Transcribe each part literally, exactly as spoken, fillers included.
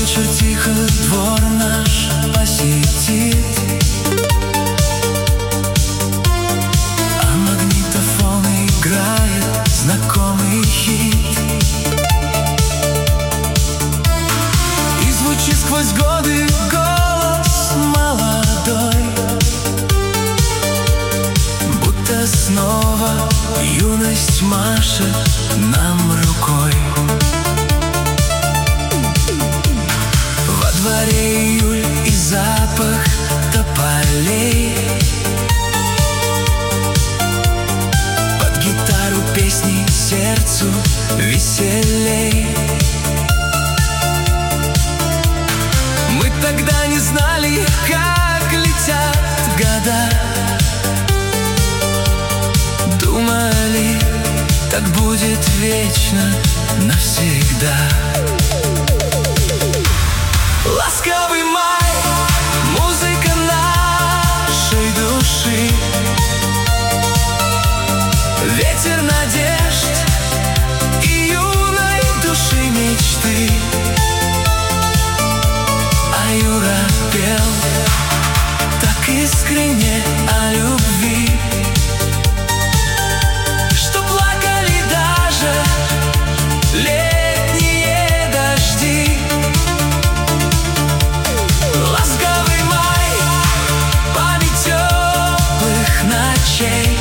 вечер тихо двор наш посетит, а магнитофон играет знакомый хит. И звучит сквозь годы голос молодой, будто снова юность машет нам рукой. Во дворе июль и запах тополей, под гитару песни сердцу веселей. Мы тогда не знали, как летят года, думали, так будет вечно, навсегда. Ласковый май, музыка нашей души, ветер надежд и юной души мечты. А Юра пел так искренне о любви, что плакали даже летние дожди. Ласковый май, память теплых ночей,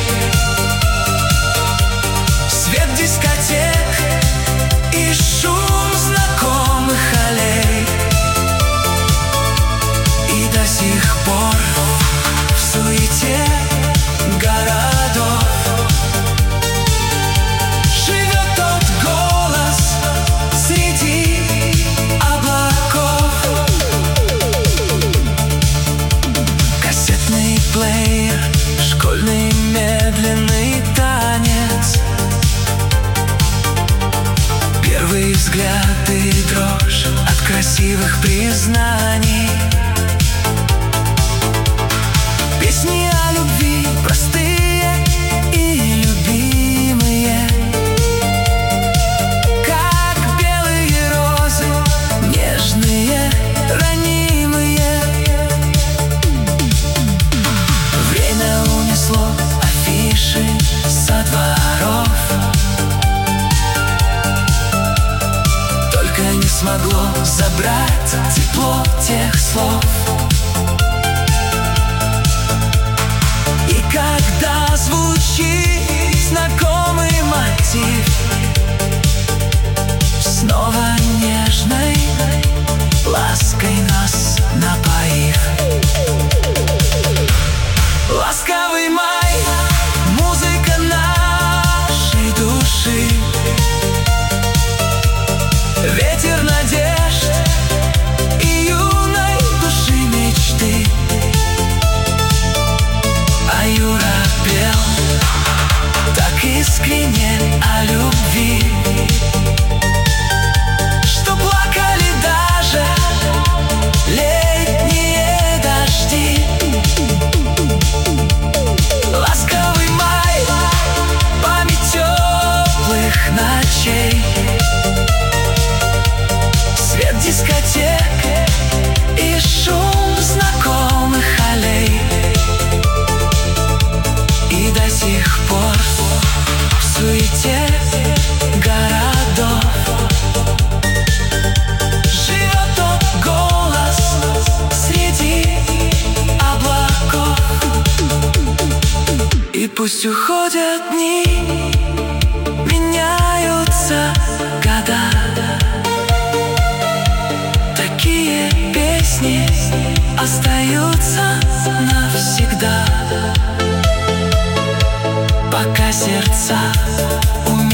свет дискотек и шум знакомых аллей. И до сих пор в суете городов живет тот голос среди облаков. Кассетный плеер, школьный медленный танец, первый взгляд и дрожь от красивых признаний. Песни о любви простые и любимые, как белые розы, нежные, ранимые. Время унесло афиши со дворов, только не смогло забрать тепло тех слов. И когда звучит знакомый мотив, снова нежной лаской нас напоив. Ласковый май, музыка нашей души, ветер надежд и юной души мечты. А Юра пел так искренне о любви, что плакали даже летние дожди. Ласковый май, память теплых ночей, свет дискотек и шум знакомых аллей. И до сих пор в суете городов живет тот голос среди облаков. И пусть уходят дни, меняются года, такие песни остаются навсегда. Пока сердца умирают,